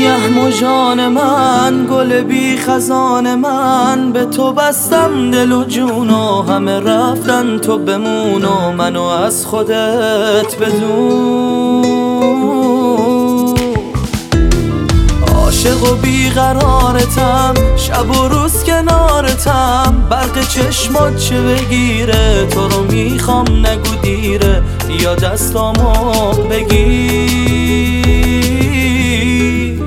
سیه مژان من، گل بی خزان من، به تو بستم دل و جون و همه رفتن تو بمون و منو از خودت بدون. عاشق و بیقرارتم، شب و روز کنارتم، برق چشمات چه بگیره، تو رو میخوام نگو دیره، بیا دستامو بگیر.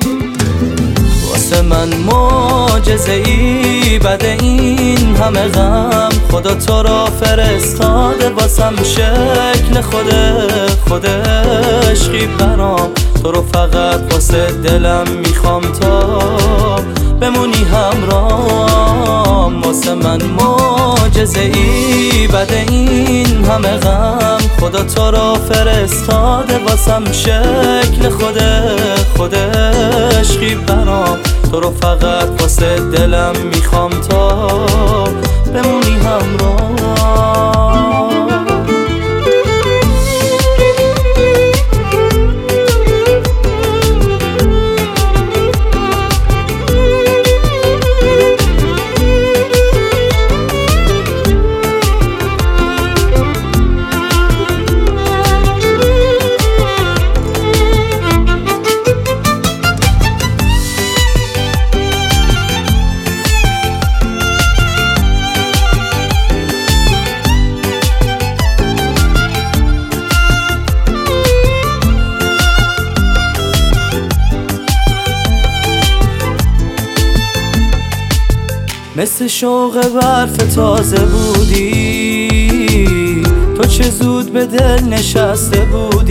واسه من معجزه ای بده این همه غم، خدا تو را فرستاده واسم شکل خود عشقی برام، تو رو فقط واسه دلم میخوام تا بمونی همراهم. واسه من معجزه ای بده این همه غم، خدا تو را فرستاده واسم شکل خود عشقی برام، تو رو فقط واسه دلم میخوام تا بمونی همراهم. مثل شوق برف تازه بودی، تو چه زود به دل نشسته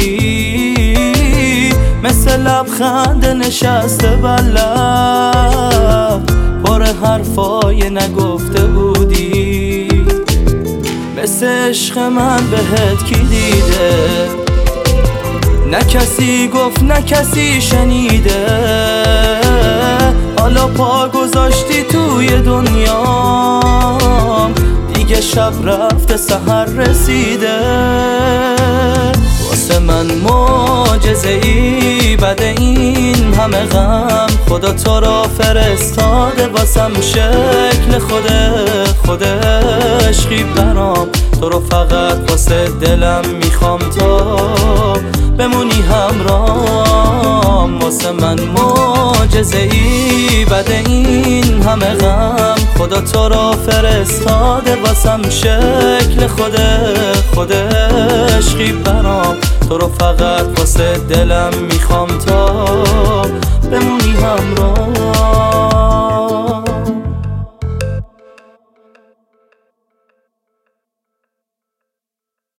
بودی، مثل لبخند نشسته بر لب، پر حرفای نگفته بودی. مثل عشق من بهت کی دیده، نه کسی گفت نه کسی شنیده، حالا پا گذاشتی توی دنیام، دیگه شب رفته سحر رسیده. واسه من معجزه ای بده این همه غم، خدا تو را فرستاده واسم شکل خود عشقی برام، تو رو فقط واسه دلم میخوام تا بمونی همراهم. واسه من معجزه ای بده این همه غم، خدا تو را فرستاده واسم شکل خود عشقی برام، تو رو فقط واسه دلم میخوام تا بمونی همراهم.